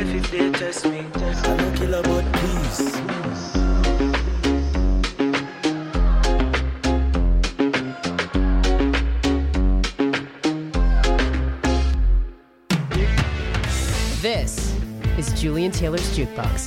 life if they test me. I don't kill about peace. This is Julian Taylor's Jukebox.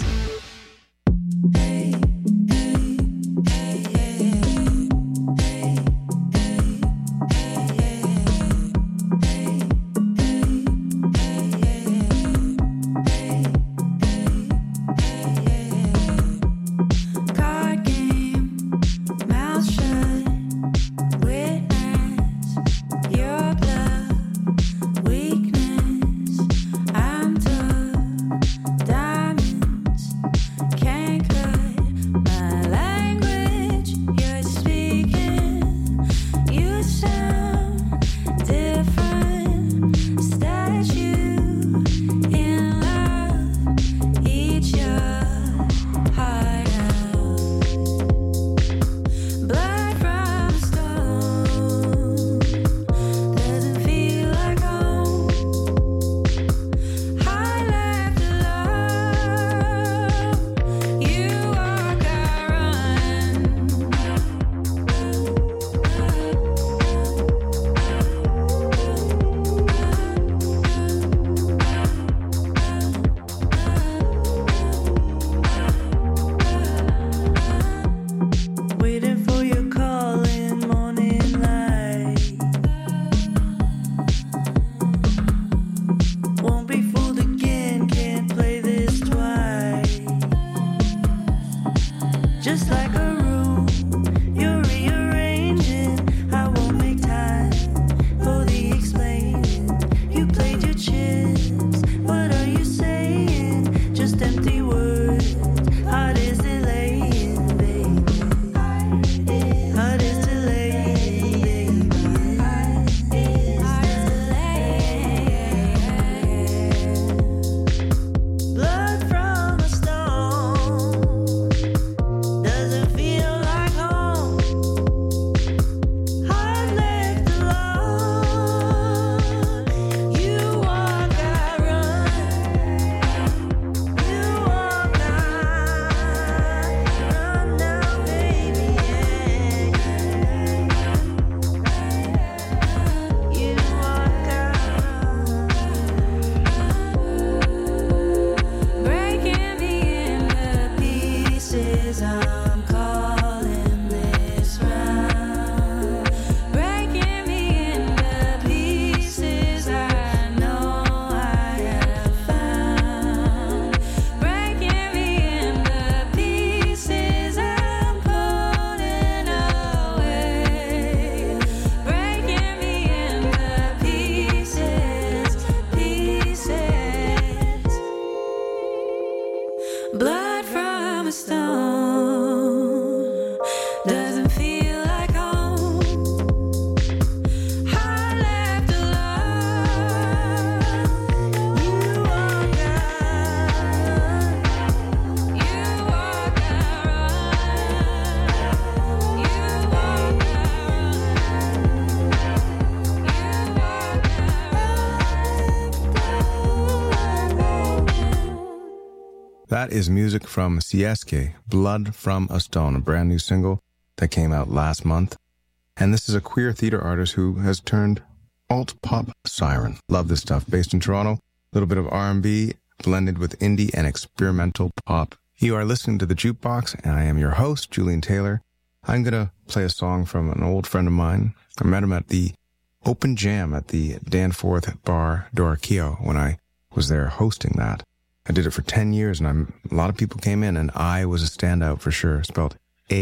That is music from Sieske, Blood from a Stone, a brand new single that came out last month. And this is a queer theater artist who has turned alt-pop siren. Love this stuff. Based in Toronto, a little bit of R&B blended with indie and experimental pop. You are listening to The Jukebox, and I am your host, Julian Taylor. I'm going to play a song from an old friend of mine. I met him at the Open Jam at the Danforth Bar d'Orchio when I was there hosting that. I did it for 10 years, and a lot of people came in, and I was a standout for sure, spelled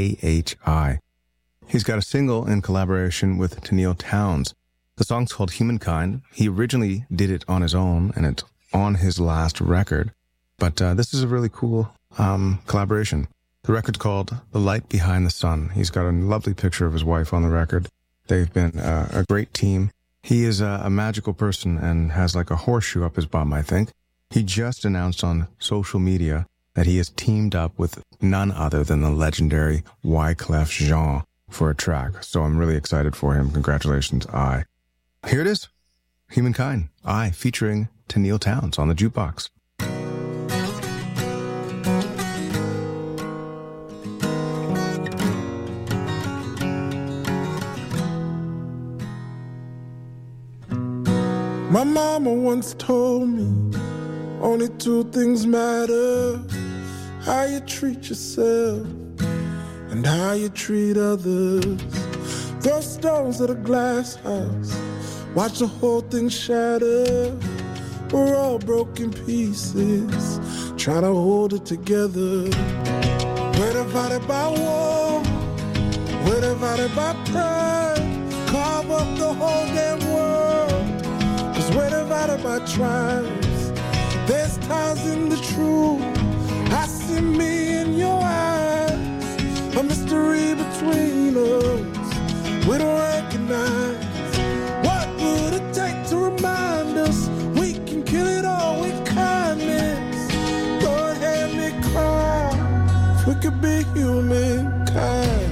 A-H-I. He's got a single in collaboration with Tenille Townes. The song's called Humankind. He originally did it on his own, and it's on his last record. But this is a really cool collaboration. The record's called The Light Behind the Sun. He's got a lovely picture of his wife on the record. They've been a great team. He is a magical person and has like a horseshoe up his bum, I think. He just announced on social media that he has teamed up with none other than the legendary Wyclef Jean for a track. So I'm really excited for him. Congratulations, I. Here it is. Humankind. I featuring Tenille Townes on the Jukebox. My mama once told me only two things matter: how you treat yourself and how you treat others. Throw stones at a glass house, watch the whole thing shatter. We're all broken pieces, trying to hold it together. We're divided by war, we're divided by pride. Carve up the whole damn world, 'cause we're divided by tribes. There's ties in the truth, I see me in your eyes. A mystery between us, we don't recognize. What would it take to remind us we can kill it all with kindness? Lord, help me cry, if we could be humankind.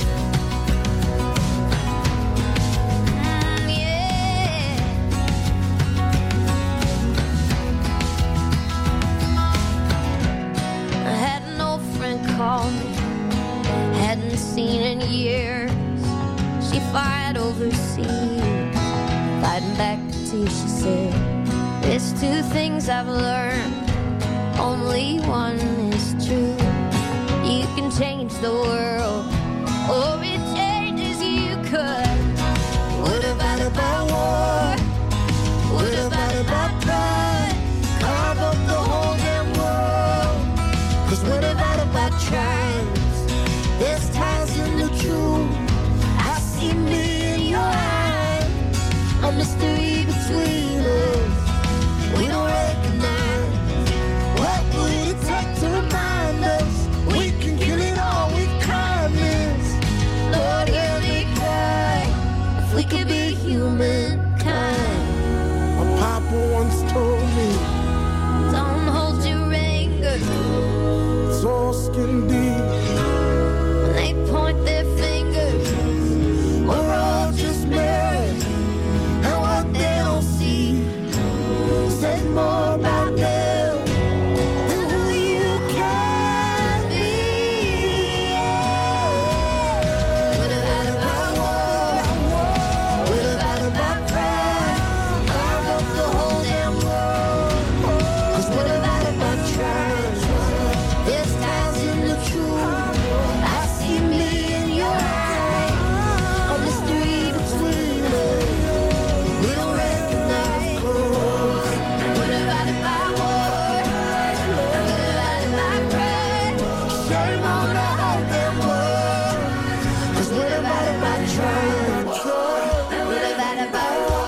Call me, hadn't seen in years. She fired overseas, fighting back the tears. She said, there's two things I've learned, only one is true. You can change the world, or it changes you. Could. We're divided by war, we're divided by pride. Carve up the whole damn world, 'cause we're divided by tribes. There's ties in the truth, I see me in your eyes. A mystery between us, we don't recognize. What would it take to remind us we can kill it all with kindness? Lord, hear me cry, if we could be humankind. My papa once told me, don't hold your anger, it's all skin deep. when they point their fingers, we're all just mirrors, and what they don't see says more about them than who you can be. We're divided by war, we're divided by pride. Carve up the whole damn world, 'cause we're divided by tribes. There's ties in the truth, I see me in your eyes. A mystery between us, we don't recognize. We're divided by war, we're divided by pride. Shame on the whole damn world, 'cause we're divided by tribes. We're divided by war,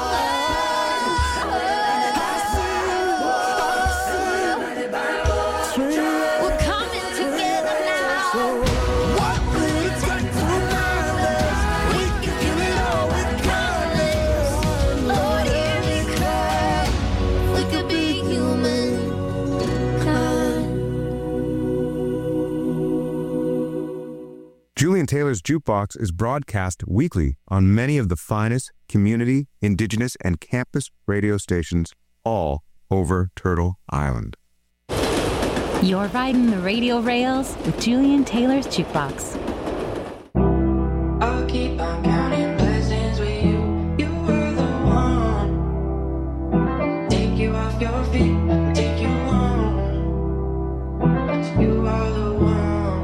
we're coming together now. What would it take to remind us we can kill it all with kindness? Lord, hear me cry, we could be humankind. Julian Taylor's Jukebox is broadcast weekly on many of the finest community, indigenous, and campus radio stations all over Turtle Island. You're riding the radio rails with Julian Taylor's Jukebox. I'll keep on counting blessings with you. You were the one. Take you off your feet, take you home. You are the one.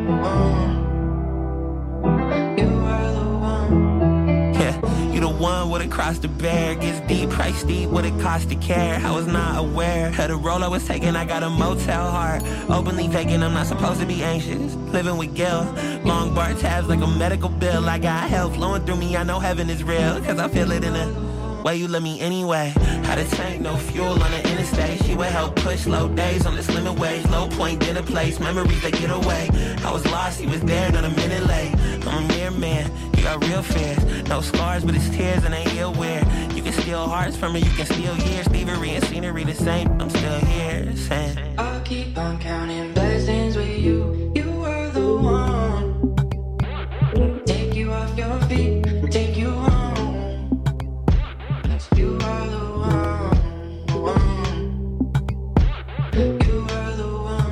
You are the one. Yeah, you the one with it cross the bear. Gets deep, price deep, what it cost to care. I was not aware of the role I was taking. I got a motel heart, openly vacant. I'm not supposed to be anxious. Living with guilt, long bar tabs like a medical bill. I got health flowing through me. I know heaven is real, 'cause I feel it in the way you love me anyway. Had a tank, no fuel on the interstate. She would help push low days on this limit wage. Low point, dinner place, memories that get away. I was lost, he was there, not a minute late. I'm a mere man, you got real fears. No scars, but it's tears and they heal weird. You can steal hearts from me, you can steal years. Thievery and scenery the same, I'm still here, saying I'll keep on counting blessings with you. You were the one. Take you off your feet, take you home. You are the one. You are the one.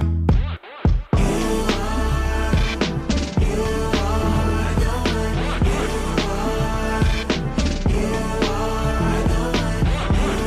You are the one.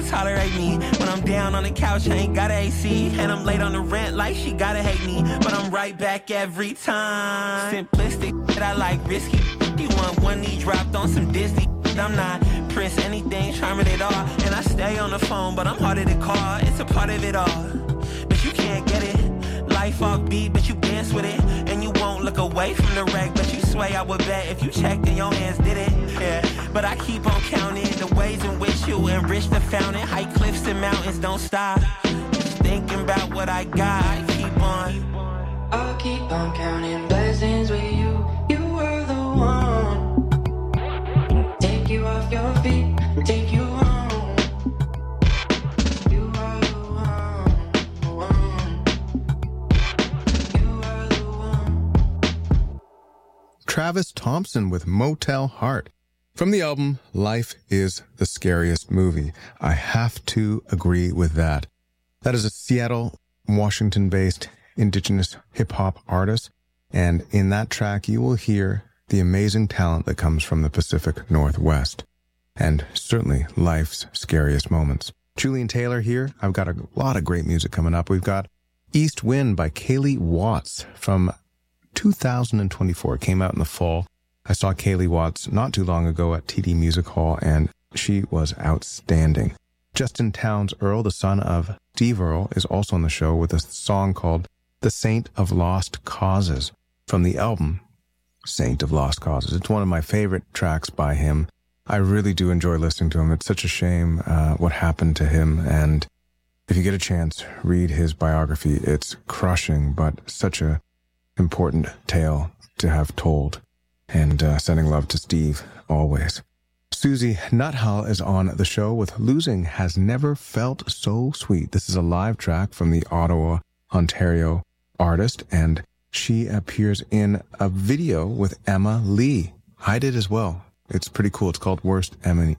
tolerate me. When I'm down on the couch, I ain't got a AC. And I'm late on the rent like she gotta hate me. But I'm right back every time. Simplistic, I like risky. You want one knee dropped on some Disney. I'm not Prince anything, charming at all. And I stay on the phone, but I'm harder to call. It's a part of it all, but you can't get it. Life off beat, but you dance with it. And you won't look away from the wreck, but you sway, I would bet. If you checked and your hands did it, yeah. But I keep on counting the ways in which you enrich the fountain. High cliffs and mountains, don't stop. Just thinking about what I got, I keep on. I'll keep on counting blessings with you. You were the one. Take you off your feet, take you home. You are the one. You are the one. Travis Thompson with Motel Heart. From the album, Life is the Scariest Movie. I have to agree with that. That is a Seattle, Washington-based indigenous hip-hop artist. And in that track, you will hear the amazing talent that comes from the Pacific Northwest. And certainly life's scariest moments. Julian Taylor here. I've got a lot of great music coming up. We've got East Wind by Kaylee Watts from 2024. It came out in the fall. I saw Kaylee Watts not too long ago at TD Music Hall, and she was outstanding. Justin Townes Earl, the son of Steve Earle, is also on the show with a song called The Saint of Lost Causes from the album Saint of Lost Causes. It's one of my favorite tracks by him. I really do enjoy listening to him. It's such a shame what happened to him, and if you get a chance, read his biography. It's crushing, but such a important tale to have told. And sending love to Steve, always. Susie Nuthall is on the show with Losing Has Never Felt So Sweet. This is a live track from the Ottawa, Ontario artist, and she appears in a video with Emma Lee. I did as well. It's pretty cool. It's called Worst Enemy.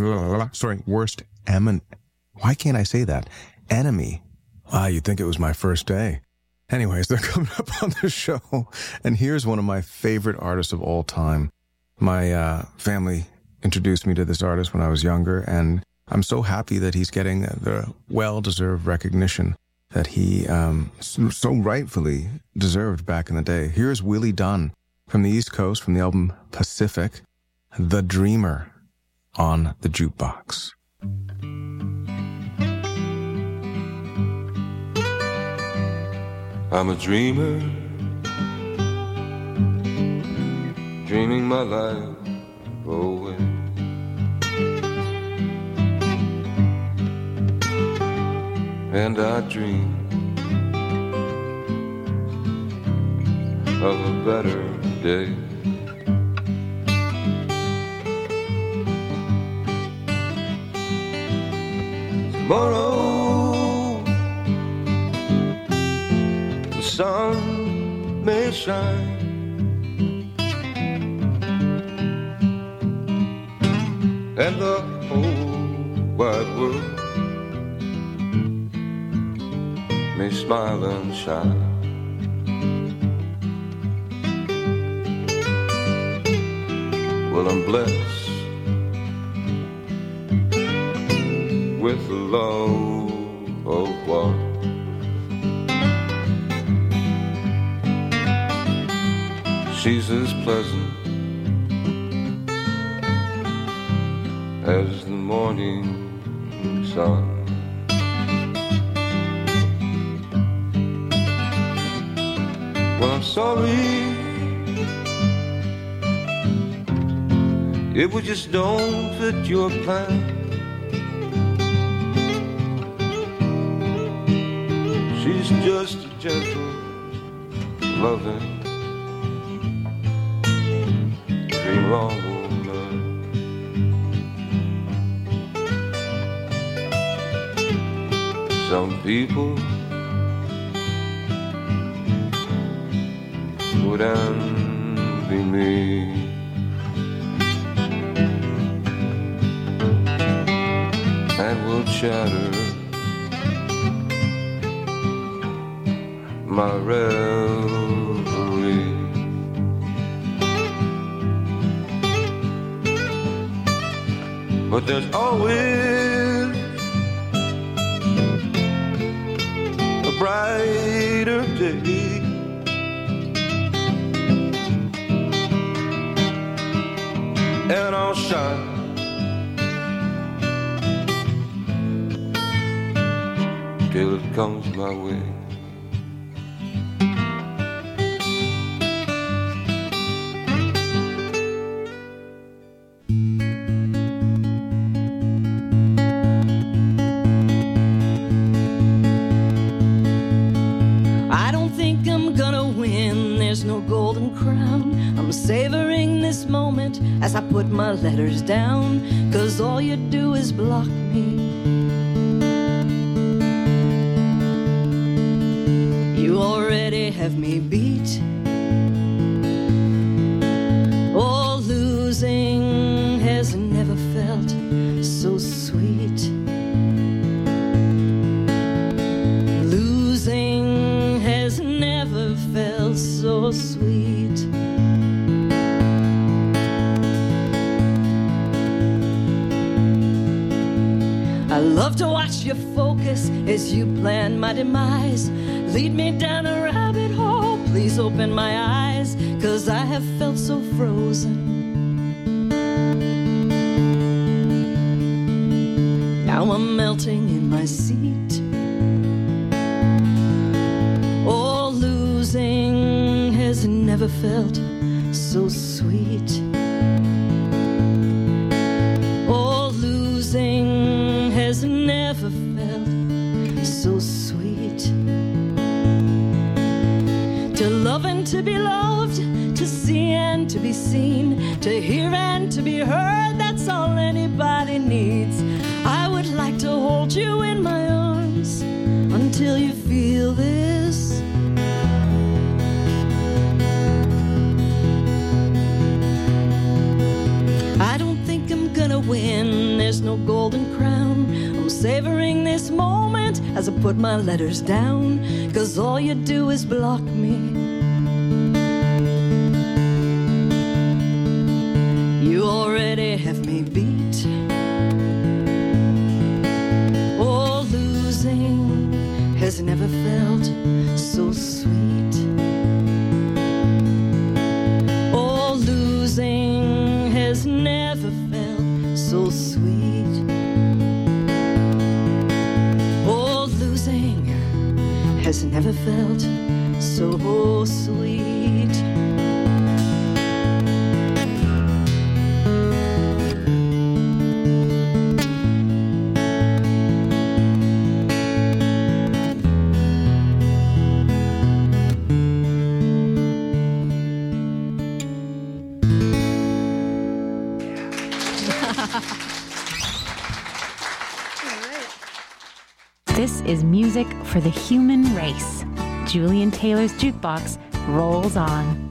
Why can't I say that? Enemy. Wow, you'd think it was my first day. Anyways, they're coming up on the show, and here's one of my favorite artists of all time. My family introduced me to this artist when I was younger, and I'm so happy that he's getting the well-deserved recognition that he so rightfully deserved back in the day. Here's Willie Dunn from the East Coast, from the album Pacific, The Dreamer, on the Jukebox. I'm a dreamer, dreaming my life away. And I dream of a better day. Tomorrow the sun may shine, and the whole wide world may smile and shine. Well, I'm blessed with the love of one. She's as pleasant as the morning sun. Well, I'm sorry if we just don't fit your plan. She's just a gentle, loving, dream-long woman. Some people would envy me. And will chatter my revelry. But there's always day. And I'll shine till it comes my way. I don't think I'm gonna win, there's no golden crown. I'm savoring this moment as I put my letters down, 'cause all you do is block me. You already have me beat. Oh, losing has never felt so sweet. Losing has never felt so sweet. I love to watch you focus as you plan my demise. Lead me down a rabbit hole, please open my eyes, 'cause I have felt so frozen. Now I'm melting in my seat. Oh, losing has never felt so sweet. Oh, losing has never felt so sweet. To love and to be loved, to see and to be seen, to hear and to be heard, that's all anybody needs. I would like to hold you in my arms until you feel this. I don't think I'm gonna win, there's no golden crown. I'm savoring this moment as I put my letters down, 'cause all you do is block me. You already have me beat. Oh, losing has never felt so sweet. Oh, losing has never felt so sweet. Oh, losing has never felt so sweet. This is music for the human race. Julian Taylor's Jukebox rolls on.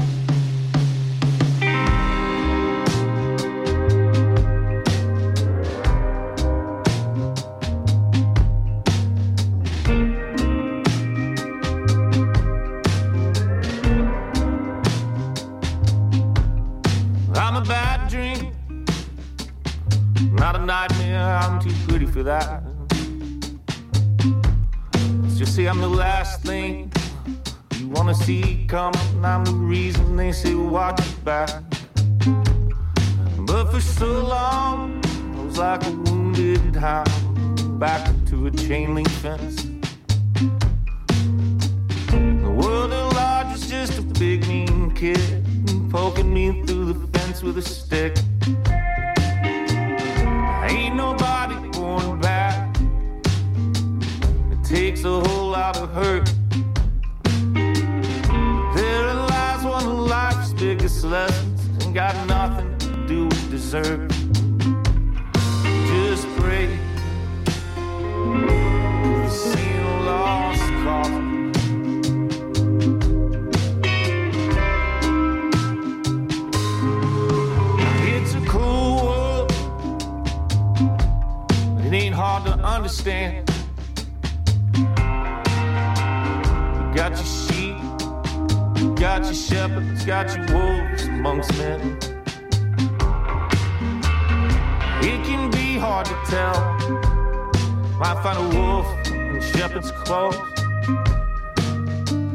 I'm a bad dream, not a nightmare, I'm too pretty for that. Just say I'm the last thing you wanna see coming. I'm the reason they say watch your back. But for so long I was like a wounded hound back to a chain link fence. The world at large is just a big mean kid poking me through the fence with a stick. Ain't nobody born back. Takes a whole lot of hurt. There lies one of life's biggest lessons, ain't got nothing to do with desert. Just pray to see a lost cause. It's a cool world, but it ain't hard to understand. Got your sheep, got your shepherds, got your wolves amongst men. It can be hard to tell. Might find a wolf in shepherd's clothes.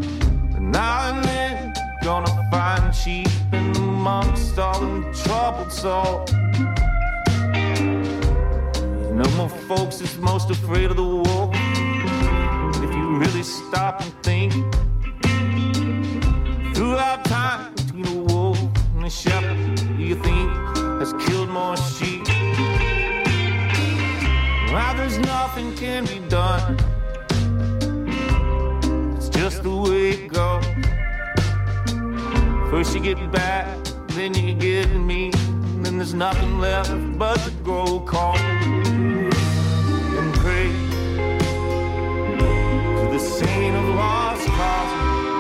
Now and then, gonna find cheap in amongst all them troubled souls. You know, more folks is most afraid of the wolf. If you really stop and think, throughout time between a wolf and a shepherd, you think has killed more sheep. Now there's nothing can be done. It's just the way it goes. First you get bad, then you get mean, then there's nothing left but to grow cold and pray to the saint of lost causes.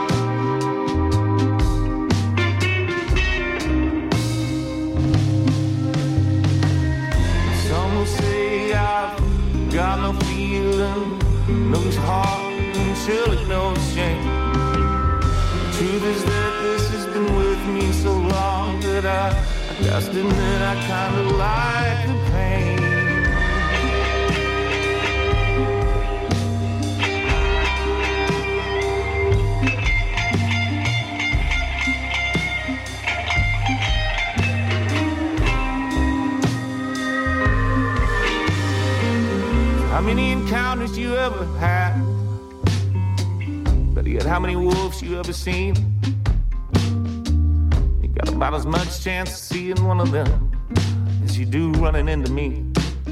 Some will say I've got no feeling, no heart, and surely no shame. The truth is that this has been with me so long that I just admit I kinda like the pain. How many encounters you ever had? Better yet, how many wolves you ever seen? You got about as much chance of seeing one of them as you do running into me.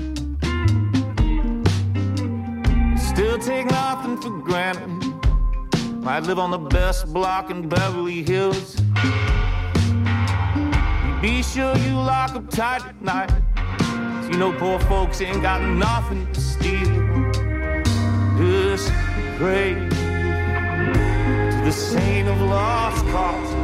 Still take nothing for granted. Might live on the best block in Beverly Hills. You be sure you lock up tight at night. You know poor folks ain't got nothing to steal. Just pray to the saint of lost causes.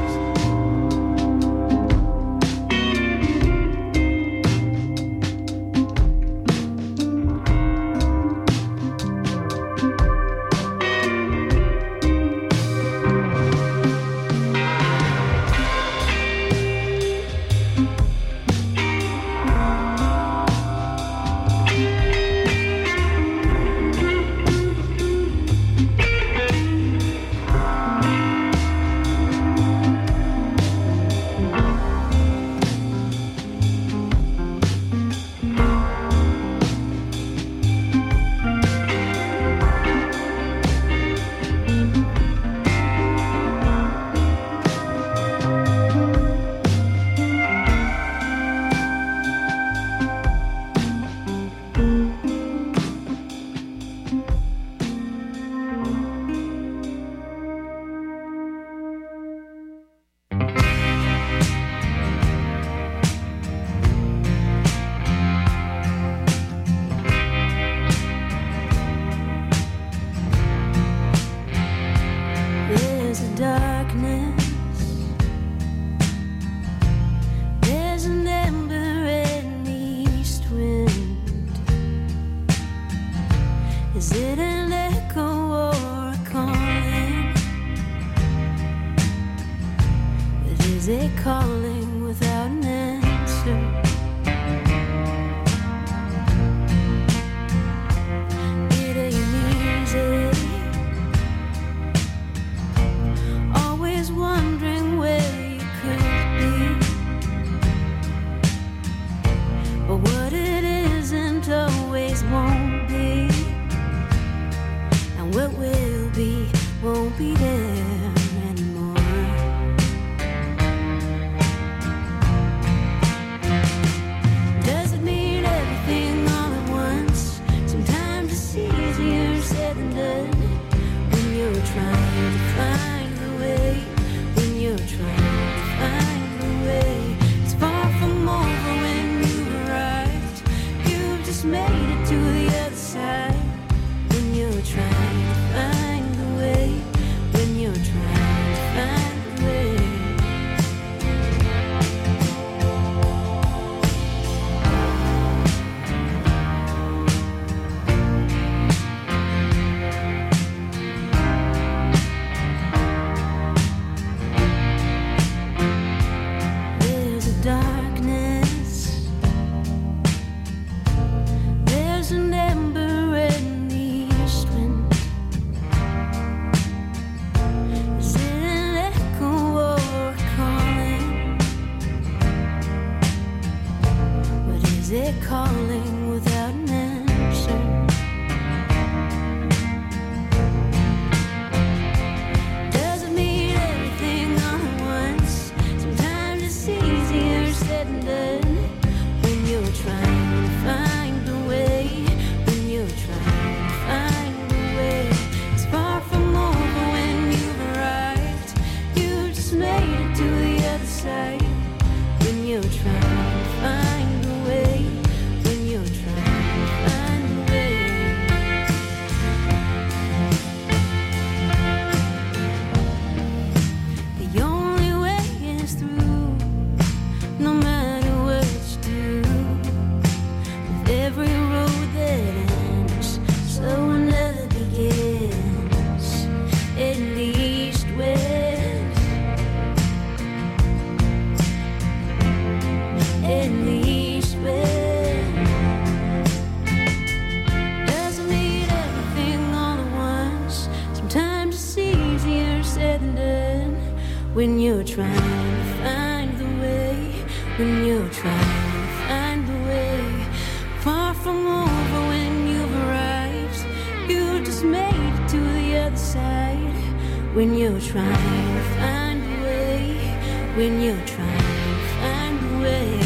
when you're trying to find the way, when you're trying to find the way. Far from over when you've arrived, you just made it to the other side. When you're trying to find a way, when you're trying to find a way.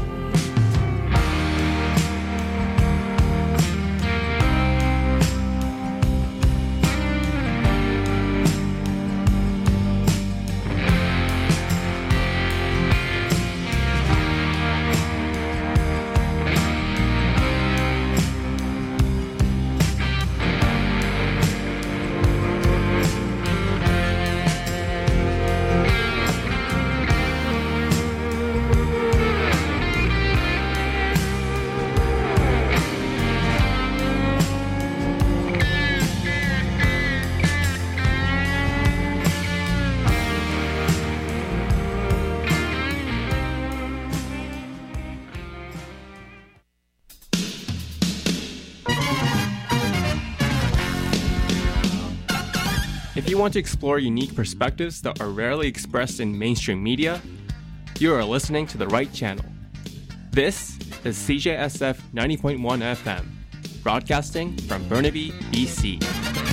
If you want to explore unique perspectives that are rarely expressed in mainstream media, you are listening to the right channel. This is CJSF 90.1 FM, broadcasting from Burnaby, BC.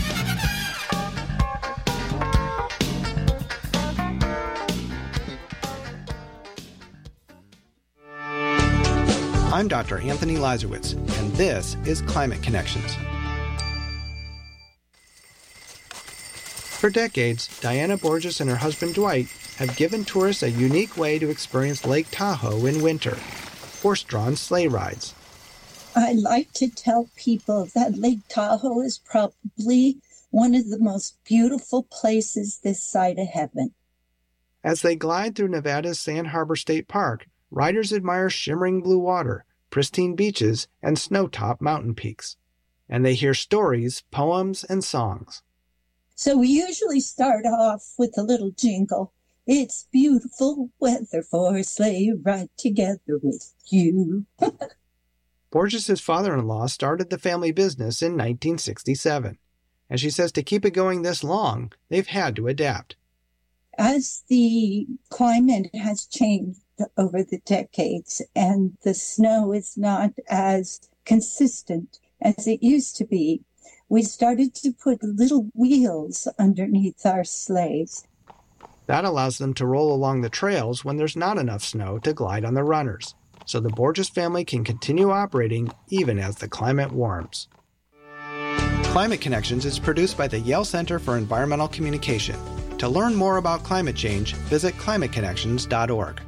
I'm Dr. Anthony Lazarowitz, and this is Climate Connections. For decades, Diana Borges and her husband Dwight have given tourists a unique way to experience Lake Tahoe in winter, horse-drawn sleigh rides. I like to tell people that Lake Tahoe is probably one of the most beautiful places this side of heaven. As they glide through Nevada's Sand Harbor State Park, riders admire shimmering blue water, pristine beaches, and snow-topped mountain peaks. And they hear stories, poems, and songs. So we usually start off with a little jingle. It's beautiful weather for a sleigh ride together with you. Borges' father-in-law started the family business in 1967. And she says to keep it going this long, they've had to adapt. As the climate has changed over the decades and the snow is not as consistent as it used to be, we started to put little wheels underneath our sleighs. That allows them to roll along the trails when there's not enough snow to glide on the runners, so the Borges family can continue operating even as the climate warms. Climate Connections is produced by the Yale Center for Environmental Communication. To learn more about climate change, visit climateconnections.org.